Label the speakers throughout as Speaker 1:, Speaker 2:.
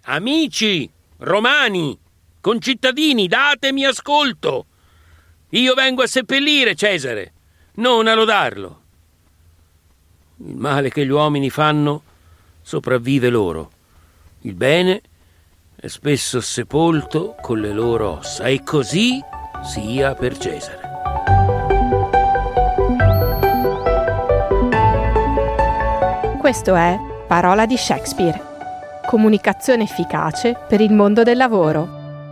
Speaker 1: Amici, romani, concittadini, datemi ascolto. Io vengo a seppellire Cesare, non a lodarlo. Il male che gli uomini fanno sopravvive loro. Il bene è spesso sepolto con le loro ossa, e così sia per Cesare.
Speaker 2: Questo è Parola di Shakespeare. Comunicazione efficace per il mondo del lavoro.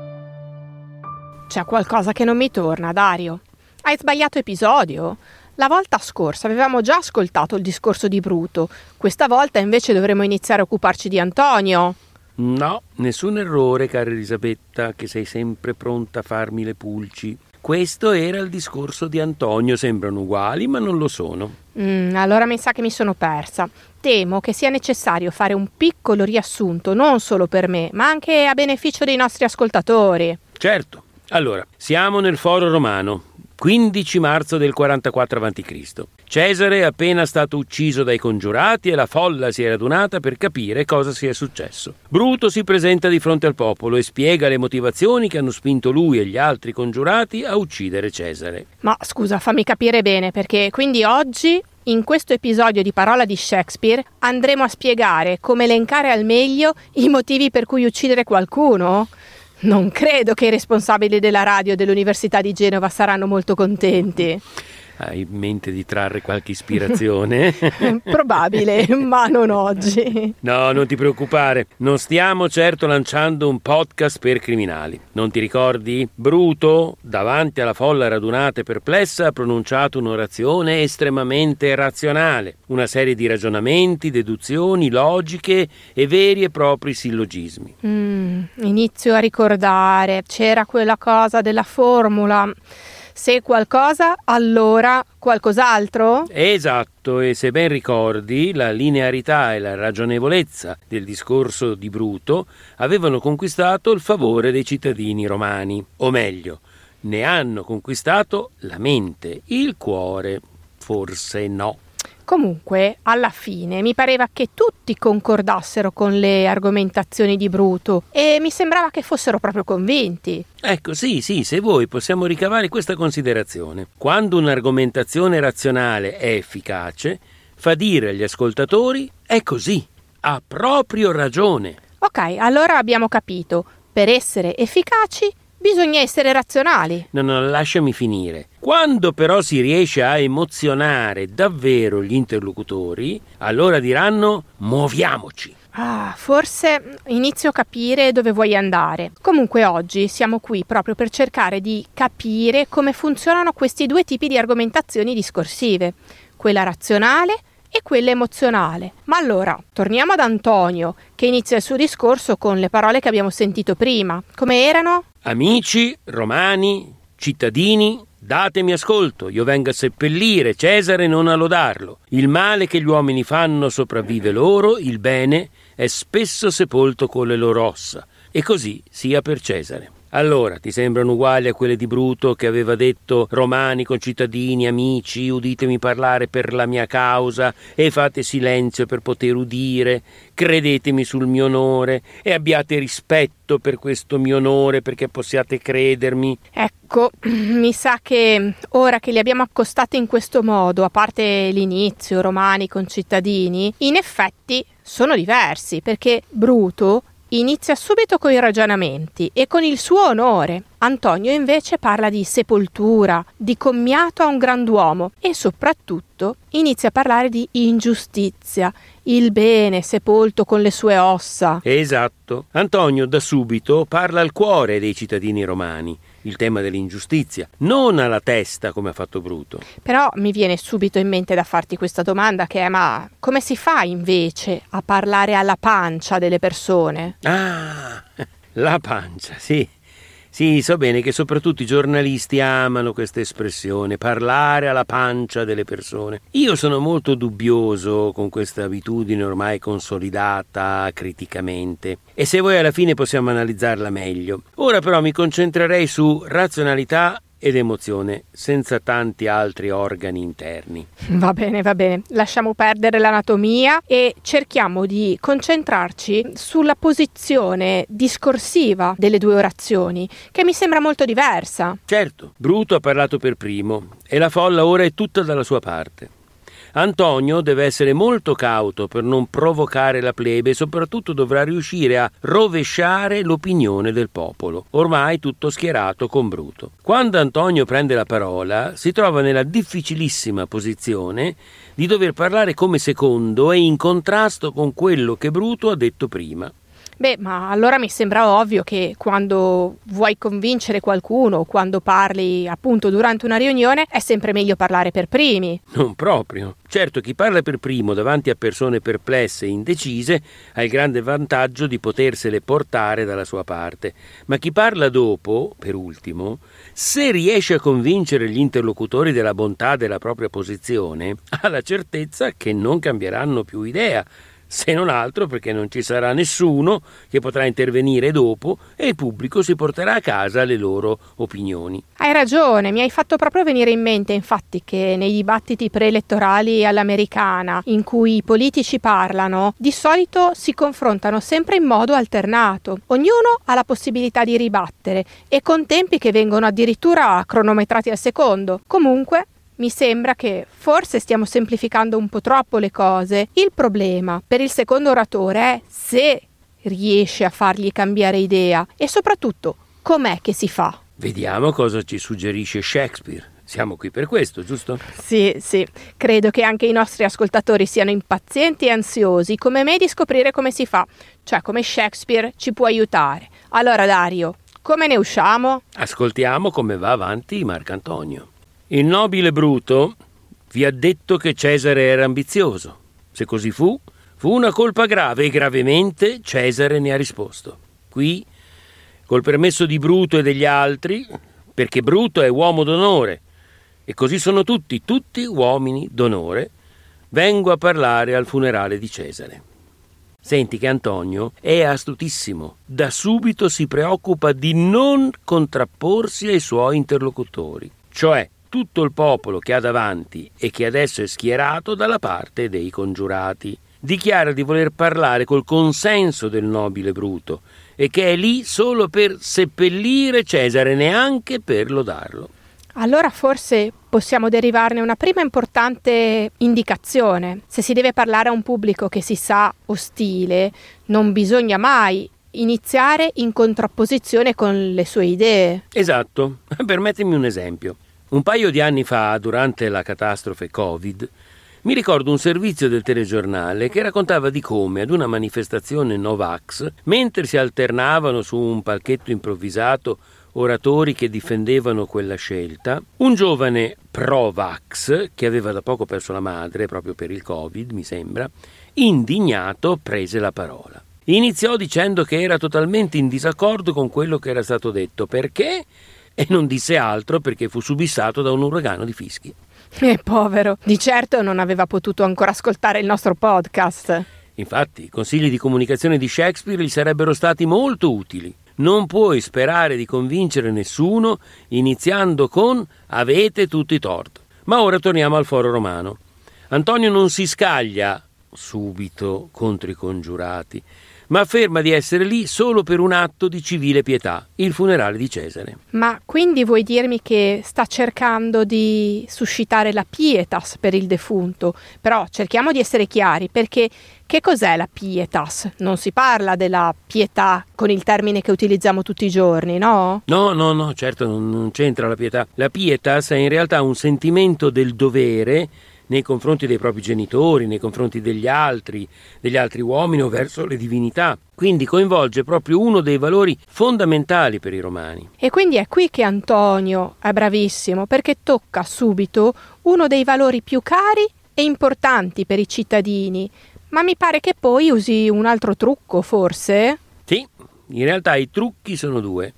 Speaker 2: C'è qualcosa che non mi torna, Dario. Hai sbagliato episodio? La volta scorsa avevamo già ascoltato il discorso di Bruto. Questa volta invece dovremo iniziare a occuparci di Antonio.
Speaker 1: No, nessun errore, cara Elisabetta, che sei sempre pronta a farmi le pulci. Questo era il discorso di Antonio. Sembrano uguali, ma non lo sono.
Speaker 2: Allora mi sa che mi sono persa. Temo che sia necessario fare un piccolo riassunto, non solo per me, ma anche a beneficio dei nostri ascoltatori.
Speaker 1: Certo. Allora, siamo nel Foro Romano, 15 marzo del 44 a.C. Cesare è appena stato ucciso dai congiurati e la folla si è radunata per capire cosa sia successo. Bruto si presenta di fronte al popolo e spiega le motivazioni che hanno spinto lui e gli altri congiurati a uccidere Cesare.
Speaker 2: Ma scusa, fammi capire bene, perché quindi oggi, in questo episodio di Parola di Shakespeare, andremo a spiegare come elencare al meglio i motivi per cui uccidere qualcuno? Non credo che i responsabili della radio dell'Università di Genova saranno molto contenti.
Speaker 1: Hai in mente di trarre qualche ispirazione?
Speaker 2: Probabile, ma non oggi.
Speaker 1: No, non ti preoccupare. Non stiamo certo lanciando un podcast per criminali. Non ti ricordi? Bruto, davanti alla folla radunata e perplessa, ha pronunciato un'orazione estremamente razionale. Una serie di ragionamenti, deduzioni, logiche e veri e propri sillogismi.
Speaker 2: Inizio a ricordare. C'era quella cosa della formula. Se qualcosa, allora qualcos'altro?
Speaker 1: Esatto, e se ben ricordi, la linearità e la ragionevolezza del discorso di Bruto avevano conquistato il favore dei cittadini romani. O meglio, ne hanno conquistato la mente, il cuore, forse no.
Speaker 2: Comunque, alla fine, mi pareva che tutti concordassero con le argomentazioni di Bruto e mi sembrava che fossero proprio convinti.
Speaker 1: Ecco, sì, se vuoi possiamo ricavare questa considerazione. Quando un'argomentazione razionale è efficace, fa dire agli ascoltatori è così, ha proprio ragione.
Speaker 2: Ok, allora abbiamo capito. Per essere efficaci bisogna essere razionali.
Speaker 1: No, lasciami finire. Quando però si riesce a emozionare davvero gli interlocutori, allora diranno muoviamoci.
Speaker 2: Forse inizio a capire dove vuoi andare. Comunque oggi siamo qui proprio per cercare di capire come funzionano questi due tipi di argomentazioni discorsive, quella razionale e quella emozionale. Ma allora, torniamo ad Antonio, che inizia il suo discorso con le parole che abbiamo sentito prima. Come erano?
Speaker 1: Amici, romani, cittadini, datemi ascolto, io vengo a seppellire Cesare, non a lodarlo. Il male che gli uomini fanno sopravvive loro, il bene è spesso sepolto con le loro ossa, e così sia per Cesare. Allora, ti sembrano uguali a quelle di Bruto che aveva detto romani, concittadini, amici, uditemi parlare per la mia causa e fate silenzio per poter udire, credetemi sul mio onore e abbiate rispetto per questo mio onore perché possiate credermi.
Speaker 2: Ecco, mi sa che ora che li abbiamo accostati in questo modo, a parte l'inizio, romani, concittadini, in effetti sono diversi, perché Bruto inizia subito con i ragionamenti e con il suo onore. Antonio invece parla di sepoltura, di commiato a un grand'uomo e soprattutto inizia a parlare di ingiustizia, il bene sepolto con le sue ossa.
Speaker 1: Esatto. Antonio da subito parla al cuore dei cittadini romani, il tema dell'ingiustizia, non alla testa come ha fatto Bruto.
Speaker 2: Però mi viene subito in mente da farti questa domanda che è: ma come si fa invece a parlare alla pancia delle persone?
Speaker 1: La pancia, sì. Sì, so bene che soprattutto i giornalisti amano questa espressione, parlare alla pancia delle persone. Io sono molto dubbioso con questa abitudine ormai consolidata criticamente e se vuoi alla fine possiamo analizzarla meglio. Ora però mi concentrerei su razionalità ed emozione, senza tanti altri organi interni.
Speaker 2: Va bene, lasciamo perdere l'anatomia e cerchiamo di concentrarci sulla posizione discorsiva delle due orazioni, che mi sembra molto diversa.
Speaker 1: Certo, Bruto ha parlato per primo e la folla ora è tutta dalla sua parte. Antonio deve essere molto cauto per non provocare la plebe e soprattutto dovrà riuscire a rovesciare l'opinione del popolo, ormai tutto schierato con Bruto. Quando Antonio prende la parola si trova nella difficilissima posizione di dover parlare come secondo e in contrasto con quello che Bruto ha detto prima.
Speaker 2: Beh, ma allora mi sembra ovvio che quando vuoi convincere qualcuno o quando parli appunto durante una riunione è sempre meglio parlare per primi.
Speaker 1: Non proprio. Certo, chi parla per primo davanti a persone perplesse e indecise ha il grande vantaggio di potersele portare dalla sua parte, ma chi parla dopo, per ultimo, se riesce a convincere gli interlocutori della bontà della propria posizione, ha la certezza che non cambieranno più idea, se non altro perché non ci sarà nessuno che potrà intervenire dopo e il pubblico si porterà a casa le loro opinioni.
Speaker 2: Hai ragione, mi hai fatto proprio venire in mente infatti che nei dibattiti preelettorali all'americana in cui i politici parlano, di solito si confrontano sempre in modo alternato. Ognuno ha la possibilità di ribattere e con tempi che vengono addirittura cronometrati al secondo. Comunque, mi sembra che forse stiamo semplificando un po' troppo le cose. Il problema per il secondo oratore è se riesce a fargli cambiare idea e soprattutto com'è che si fa.
Speaker 1: Vediamo cosa ci suggerisce Shakespeare. Siamo qui per questo, giusto?
Speaker 2: Sì, credo che anche i nostri ascoltatori siano impazienti e ansiosi come me di scoprire come si fa, cioè come Shakespeare ci può aiutare. Allora Dario, come ne usciamo?
Speaker 1: Ascoltiamo come va avanti Marcantonio. Il nobile Bruto vi ha detto che Cesare era ambizioso. Se così fu una colpa grave e gravemente Cesare ne ha risposto. Qui, col permesso di Bruto e degli altri, perché Bruto è uomo d'onore e così sono tutti uomini d'onore, vengo a parlare al funerale di Cesare. Senti che Antonio è astutissimo. Da subito si preoccupa di non contrapporsi ai suoi interlocutori, cioè tutto il popolo che ha davanti e che adesso è schierato dalla parte dei congiurati. Dichiara di voler parlare col consenso del nobile Bruto e che è lì solo per seppellire Cesare, neanche per lodarlo.
Speaker 2: Allora forse possiamo derivarne una prima importante indicazione. Se si deve parlare a un pubblico che si sa ostile, non bisogna mai iniziare in contrapposizione con le sue idee.
Speaker 1: Esatto. Permettimi un esempio. Un paio di anni fa, durante la catastrofe Covid, mi ricordo un servizio del telegiornale che raccontava di come ad una manifestazione Novax, mentre si alternavano su un palchetto improvvisato oratori che difendevano quella scelta, un giovane pro-vax, che aveva da poco perso la madre proprio per il Covid, mi sembra, indignato prese la parola. Iniziò dicendo che era totalmente in disaccordo con quello che era stato detto. Perché? E non disse altro perché fu subissato da un uragano di fischi.
Speaker 2: Povero, di certo non aveva potuto ancora ascoltare il nostro podcast.
Speaker 1: Infatti, i consigli di comunicazione di Shakespeare gli sarebbero stati molto utili. Non puoi sperare di convincere nessuno iniziando con «avete tutti torto». Ma ora torniamo al foro romano. Antonio non si scaglia subito contro i congiurati, ma afferma di essere lì solo per un atto di civile pietà, il funerale di Cesare.
Speaker 2: Ma quindi vuoi dirmi che sta cercando di suscitare la pietas per il defunto? Però cerchiamo di essere chiari, perché che cos'è la pietas? Non si parla della pietà con il termine che utilizziamo tutti i giorni, no?
Speaker 1: No, certo non c'entra la pietà. La pietas è in realtà un sentimento del dovere nei confronti dei propri genitori, nei confronti degli altri uomini o verso le divinità. Quindi coinvolge proprio uno dei valori fondamentali per i romani.
Speaker 2: E quindi è qui che Antonio è bravissimo, perché tocca subito uno dei valori più cari e importanti per i cittadini. Ma mi pare che poi usi un altro trucco, forse?
Speaker 1: Sì, in realtà i trucchi sono due.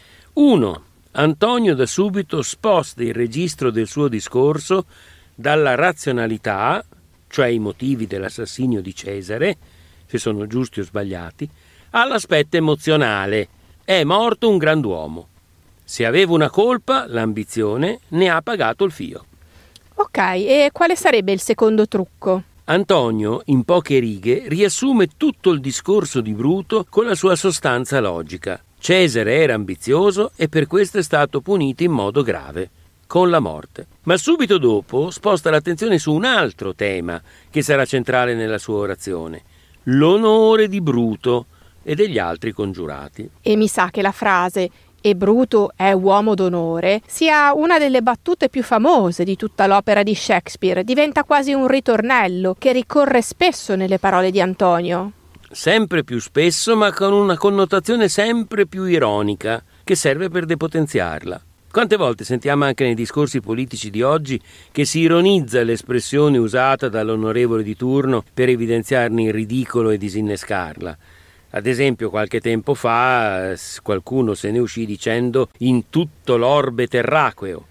Speaker 1: Uno, Antonio da subito sposta il registro del suo discorso dalla razionalità, cioè i motivi dell'assassinio di Cesare, se sono giusti o sbagliati, all'aspetto emozionale. È morto un grand'uomo. Se avevo una colpa, l'ambizione ne ha pagato il fio.
Speaker 2: Ok, e quale sarebbe il secondo trucco?
Speaker 1: Antonio, in poche righe, riassume tutto il discorso di Bruto con la sua sostanza logica. Cesare era ambizioso e per questo è stato punito in modo grave, con la morte. Ma subito dopo sposta l'attenzione su un altro tema che sarà centrale nella sua orazione: l'onore di Bruto e degli altri congiurati.
Speaker 2: E mi sa che la frase "e Bruto è uomo d'onore" sia una delle battute più famose di tutta l'opera di Shakespeare. Diventa quasi un ritornello che ricorre spesso nelle parole di Antonio.
Speaker 1: Sempre più spesso, ma con una connotazione sempre più ironica, che serve per depotenziarla. Quante volte sentiamo anche nei discorsi politici di oggi che si ironizza l'espressione usata dall'onorevole di turno per evidenziarne il ridicolo e disinnescarla. Ad esempio, qualche tempo fa qualcuno se ne uscì dicendo "in tutto l'orbe terraqueo".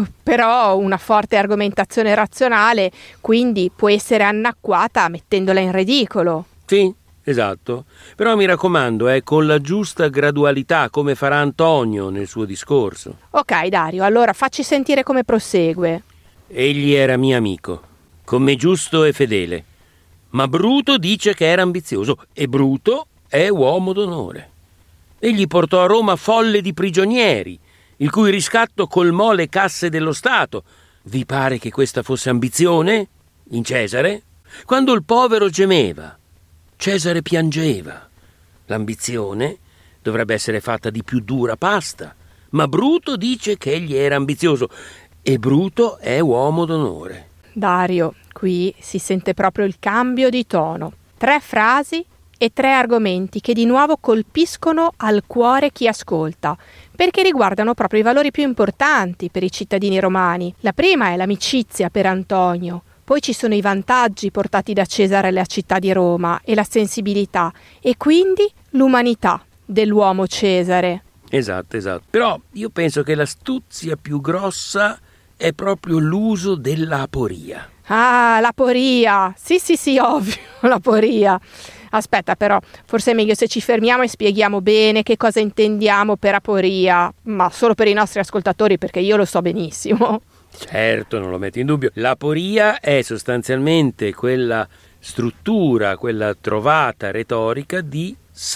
Speaker 2: Però una forte argomentazione razionale quindi può essere annacquata mettendola in ridicolo.
Speaker 1: Sì, esatto. Però mi raccomando, con la giusta gradualità, come farà Antonio nel suo discorso.
Speaker 2: Ok, Dario, allora facci sentire come prosegue.
Speaker 1: Egli era mio amico, come giusto e fedele. Ma Bruto dice che era ambizioso e Bruto è uomo d'onore. Egli portò a Roma folle di prigionieri, il cui riscatto colmò le casse dello Stato. Vi pare che questa fosse ambizione? In Cesare? Quando il povero gemeva, Cesare piangeva. L'ambizione dovrebbe essere fatta di più dura pasta, ma Bruto dice che egli era ambizioso e Bruto è uomo d'onore.
Speaker 2: Dario, qui si sente proprio il cambio di tono. 3 frasi e 3 argomenti che di nuovo colpiscono al cuore chi ascolta, perché riguardano proprio i valori più importanti per i cittadini romani. La prima è l'amicizia per Antonio, poi ci sono i vantaggi portati da Cesare alla città di Roma e la sensibilità, e quindi l'umanità dell'uomo Cesare.
Speaker 1: Esatto. Però io penso che l'astuzia più grossa è proprio l'uso dell'aporia.
Speaker 2: Ah, l'aporia! Sì, ovvio, l'aporia. Aspetta, però, forse è meglio se ci fermiamo e spieghiamo bene che cosa intendiamo per aporia, ma solo per i nostri ascoltatori, perché io lo so benissimo.
Speaker 1: Certo, non lo metto in dubbio. L'aporia è sostanzialmente quella struttura, quella trovata retorica di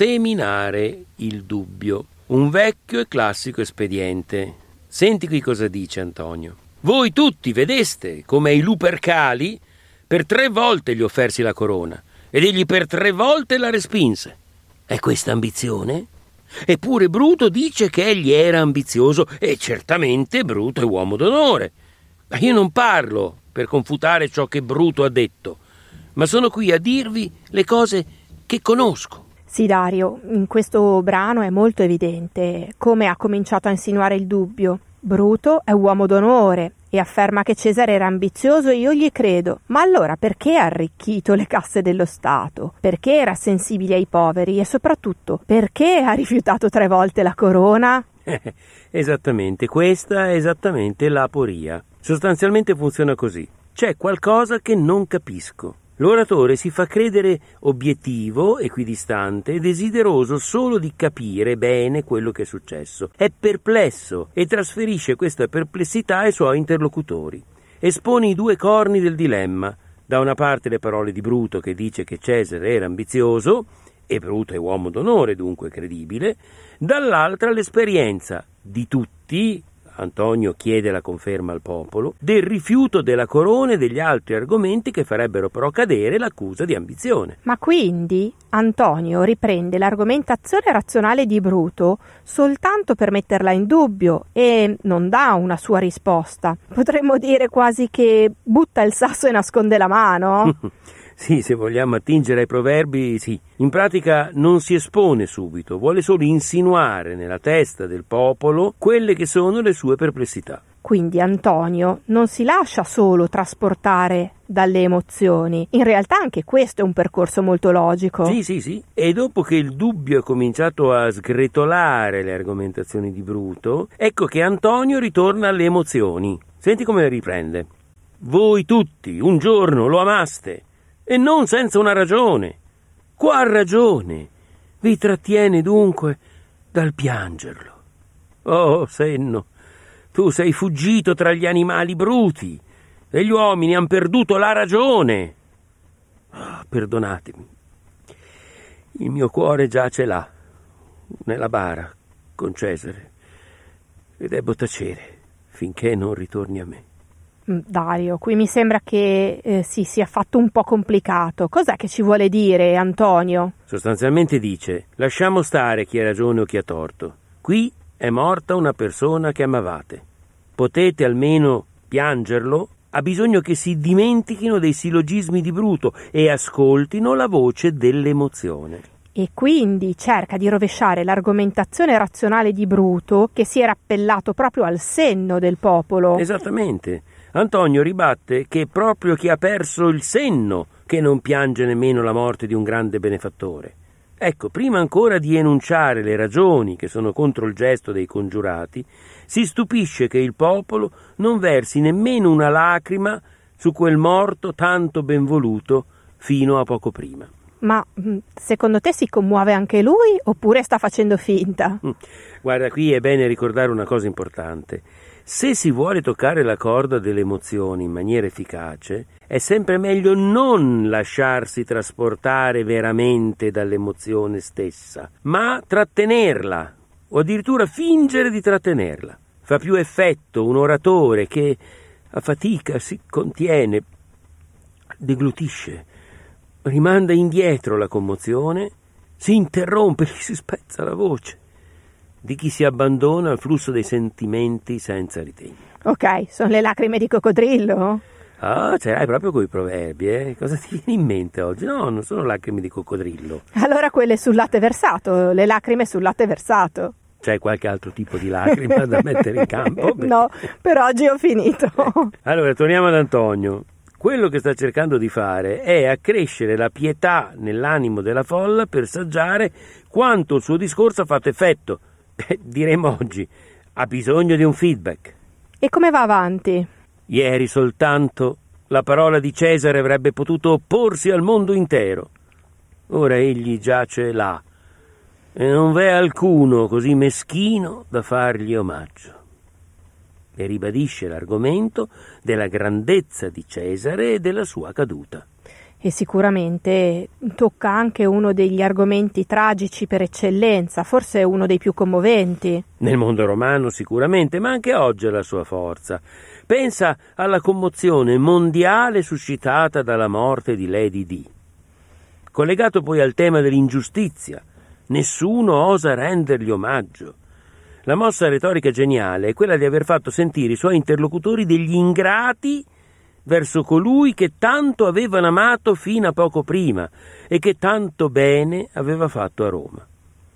Speaker 1: seminare il dubbio. Un vecchio e classico espediente. Senti qui cosa dice Antonio. Voi tutti vedeste come ai Lupercali per 3 volte gli offersi la corona ed egli per 3 volte la respinse. È questa ambizione? Eppure Bruto dice che egli era ambizioso e certamente Bruto è uomo d'onore. Ma io non parlo per confutare ciò che Bruto ha detto, ma sono qui a dirvi le cose che conosco.
Speaker 2: Sì, Dario, in questo brano è molto evidente come ha cominciato a insinuare il dubbio. Bruto è uomo d'onore e afferma che Cesare era ambizioso e io gli credo. Ma allora perché ha arricchito le casse dello Stato? Perché era sensibile ai poveri e soprattutto perché ha rifiutato 3 volte la corona?
Speaker 1: Esattamente, questa è esattamente l'aporia. Sostanzialmente funziona così. C'è qualcosa che non capisco. L'oratore si fa credere obiettivo, equidistante e desideroso solo di capire bene quello che è successo. È perplesso e trasferisce questa perplessità ai suoi interlocutori. Espone i 2 corni del dilemma. Da una parte le parole di Bruto che dice che Cesare era ambizioso, e Bruto è uomo d'onore, dunque credibile, dall'altra l'esperienza di tutti, Antonio chiede la conferma al popolo, del rifiuto della corona e degli altri argomenti che farebbero però cadere l'accusa di ambizione.
Speaker 2: Ma quindi Antonio riprende l'argomentazione razionale di Bruto soltanto per metterla in dubbio e non dà una sua risposta. Potremmo dire quasi che butta il sasso e nasconde la mano.
Speaker 1: Sì, se vogliamo attingere ai proverbi, sì. In pratica non si espone subito, vuole solo insinuare nella testa del popolo quelle che sono le sue perplessità.
Speaker 2: Quindi Antonio non si lascia solo trasportare dalle emozioni. In realtà anche questo è un percorso molto logico.
Speaker 1: Sì. E dopo che il dubbio ha cominciato a sgretolare le argomentazioni di Bruto, ecco che Antonio ritorna alle emozioni. Senti come riprende. Voi tutti un giorno lo amaste, e non senza una ragione. Qual ragione vi trattiene dunque dal piangerlo? Oh, Senno, tu sei fuggito tra gli animali bruti e gli uomini han perduto la ragione. Perdonatemi. Il mio cuore giace là, nella bara, con Cesare, e debbo tacere finché non ritorni a me.
Speaker 2: Dario, qui mi sembra che si sia fatto un po' complicato. Cos'è che ci vuole dire Antonio?
Speaker 1: Sostanzialmente dice: lasciamo stare chi ha ragione o chi ha torto. Qui è morta una persona che amavate. Potete almeno piangerlo? Ha bisogno che si dimentichino dei sillogismi di Bruto e ascoltino la voce dell'emozione.
Speaker 2: E quindi cerca di rovesciare l'argomentazione razionale di Bruto, che si era appellato proprio al senno del popolo.
Speaker 1: Esattamente. Antonio ribatte che è proprio chi ha perso il senno che non piange nemmeno la morte di un grande benefattore. Ecco, prima ancora di enunciare le ragioni che sono contro il gesto dei congiurati, si stupisce che il popolo non versi nemmeno una lacrima su quel morto tanto ben voluto fino a poco prima.
Speaker 2: Ma secondo te si commuove anche lui oppure sta facendo finta?
Speaker 1: Guarda, qui è bene ricordare una cosa importante. Se si vuole toccare la corda delle emozioni in maniera efficace, è sempre meglio non lasciarsi trasportare veramente dall'emozione stessa, ma trattenerla, o addirittura fingere di trattenerla. Fa più effetto un oratore che a fatica si contiene, deglutisce, rimanda indietro la commozione, si interrompe, gli si spezza la voce, di chi si abbandona al flusso dei sentimenti senza ritegno.
Speaker 2: Ok, sono le lacrime di coccodrillo?
Speaker 1: Ah, ce l'hai proprio coi proverbi, eh? Cosa ti viene in mente oggi? No, non sono lacrime di coccodrillo.
Speaker 2: Allora quelle sul latte versato, le lacrime sul latte versato.
Speaker 1: C'è qualche altro tipo di lacrima da mettere in campo?
Speaker 2: No, per oggi ho finito.
Speaker 1: Allora, torniamo ad Antonio. Quello che sta cercando di fare è accrescere la pietà nell'animo della folla per saggiare quanto il suo discorso ha fatto effetto. Diremo oggi, ha bisogno di un feedback.
Speaker 2: E come va avanti?
Speaker 1: Ieri soltanto la parola di Cesare avrebbe potuto opporsi al mondo intero. Ora egli giace là e non v'è alcuno così meschino da fargli omaggio. E ribadisce l'argomento della grandezza di Cesare e della sua caduta.
Speaker 2: E sicuramente tocca anche uno degli argomenti tragici per eccellenza, forse uno dei più commoventi.
Speaker 1: Nel mondo romano sicuramente, ma anche oggi ha la sua forza. Pensa alla commozione mondiale suscitata dalla morte di Lady Di. Collegato poi al tema dell'ingiustizia, nessuno osa rendergli omaggio. La mossa retorica geniale è quella di aver fatto sentire i suoi interlocutori degli ingrati verso colui che tanto avevano amato fino a poco prima e che tanto bene aveva fatto a Roma.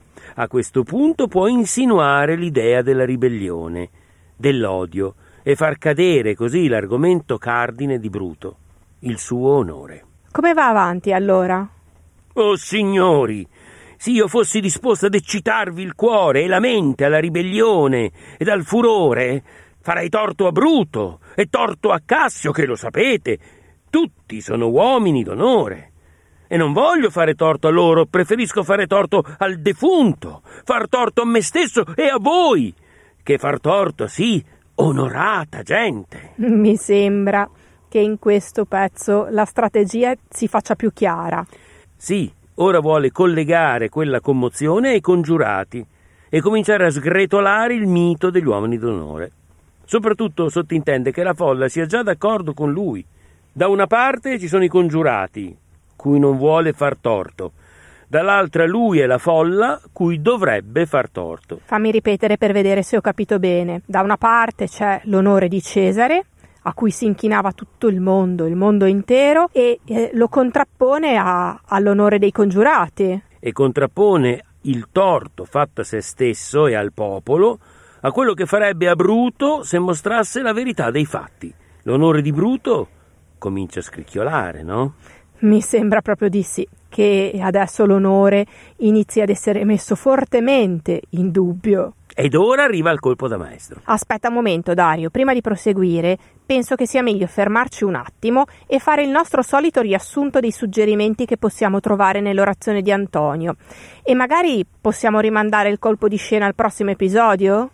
Speaker 1: A questo punto può insinuare l'idea della ribellione, dell'odio, e far cadere così l'argomento cardine di Bruto, il suo onore.
Speaker 2: Come va avanti allora?
Speaker 1: Oh signori, se io fossi disposto ad eccitarvi il cuore e la mente alla ribellione ed al furore, farei torto a Bruto e torto a Cassio, che lo sapete, tutti sono uomini d'onore. E non voglio fare torto a loro, preferisco fare torto al defunto, far torto a me stesso e a voi, che far torto, sì, onorata gente.
Speaker 2: Mi sembra che in questo pezzo la strategia si faccia più chiara.
Speaker 1: Sì, ora vuole collegare quella commozione ai congiurati e cominciare a sgretolare il mito degli uomini d'onore. Soprattutto sottintende che la folla sia già d'accordo con lui. Da una parte ci sono i congiurati, cui non vuole far torto. Dall'altra lui e la folla, cui dovrebbe far torto.
Speaker 2: Fammi ripetere per vedere se ho capito bene. Da una parte c'è l'onore di Cesare, a cui si inchinava tutto il mondo intero, e lo contrappone all'onore dei congiurati.
Speaker 1: E contrappone il torto fatto a se stesso e al popolo a quello che farebbe a Bruto se mostrasse la verità dei fatti. L'onore di Bruto comincia a scricchiolare, no?
Speaker 2: Mi sembra proprio di sì, che adesso l'onore inizia ad essere messo fortemente in dubbio.
Speaker 1: Ed ora arriva il colpo da maestro.
Speaker 2: Aspetta un momento, Dario, prima di proseguire, penso che sia meglio fermarci un attimo e fare il nostro solito riassunto dei suggerimenti che possiamo trovare nell'orazione di Antonio. E magari possiamo rimandare il colpo di scena al prossimo episodio?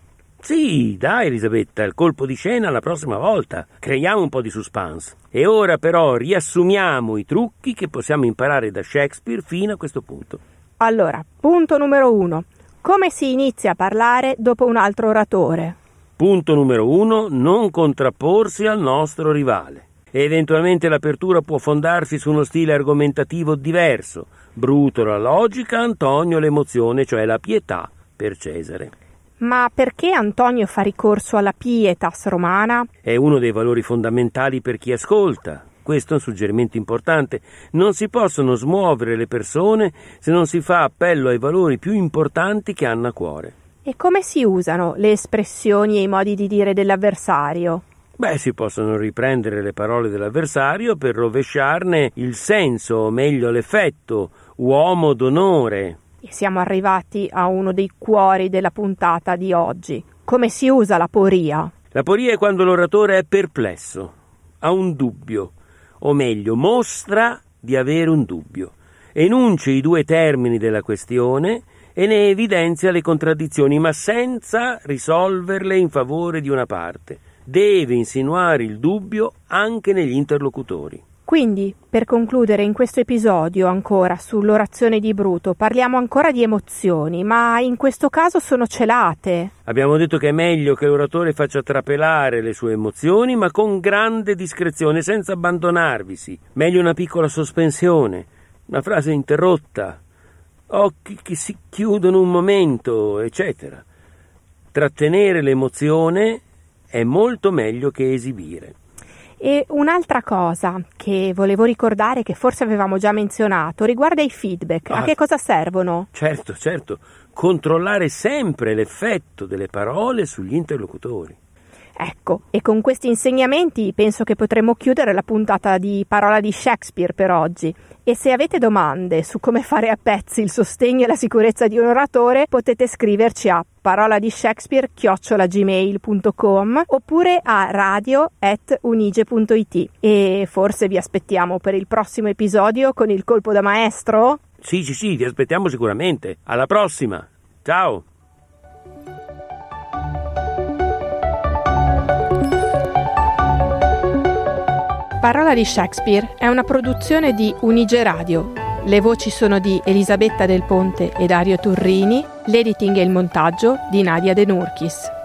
Speaker 1: Sì, dai Elisabetta, il colpo di scena la prossima volta. Creiamo un po' di suspense. E ora però riassumiamo i trucchi che possiamo imparare da Shakespeare fino a questo punto.
Speaker 2: Allora, punto numero 1. Come si inizia a parlare dopo un altro oratore?
Speaker 1: Punto numero 1. Non contrapporsi al nostro rivale. Eventualmente l'apertura può fondarsi su uno stile argomentativo diverso. Bruto la logica, Antonio l'emozione, cioè la pietà per Cesare.
Speaker 2: Ma perché Antonio fa ricorso alla pietas romana?
Speaker 1: È uno dei valori fondamentali per chi ascolta. Questo è un suggerimento importante. Non si possono smuovere le persone se non si fa appello ai valori più importanti che hanno a cuore.
Speaker 2: E come si usano le espressioni e i modi di dire dell'avversario?
Speaker 1: Si possono riprendere le parole dell'avversario per rovesciarne il senso, o meglio l'effetto, uomo d'onore.
Speaker 2: E siamo arrivati a uno dei cuori della puntata di oggi. Come si usa la poria?
Speaker 1: La poria è quando l'oratore è perplesso, ha un dubbio, o meglio, mostra di avere un dubbio, enuncia i due termini della questione e ne evidenzia le contraddizioni, ma senza risolverle in favore di una parte. Deve insinuare il dubbio anche negli interlocutori.
Speaker 2: Quindi, per concludere in questo episodio ancora sull'orazione di Bruto, parliamo ancora di emozioni, ma in questo caso sono celate.
Speaker 1: Abbiamo detto che è meglio che l'oratore faccia trapelare le sue emozioni, ma con grande discrezione, senza abbandonarvisi. Meglio una piccola sospensione, una frase interrotta, occhi che si chiudono un momento, eccetera. Trattenere l'emozione è molto meglio che esibire.
Speaker 2: E un'altra cosa che volevo ricordare, che forse avevamo già menzionato, riguarda i feedback. A che cosa servono?
Speaker 1: Certo. Controllare sempre l'effetto delle parole sugli interlocutori.
Speaker 2: Ecco, e con questi insegnamenti penso che potremmo chiudere la puntata di Parola di Shakespeare per oggi. E se avete domande su come fare a pezzi il sostegno e la sicurezza di un oratore, potete scriverci a paroladishakespeare@gmail.com oppure a radio@unige.it. E forse vi aspettiamo per il prossimo episodio con il colpo da maestro?
Speaker 1: Sì, vi aspettiamo sicuramente. Alla prossima. Ciao.
Speaker 2: Parola di Shakespeare è una produzione di Unige Radio. Le voci sono di Elisabetta Del Ponte e Dario Turrini, l'editing e il montaggio di Nadia De Nurchis.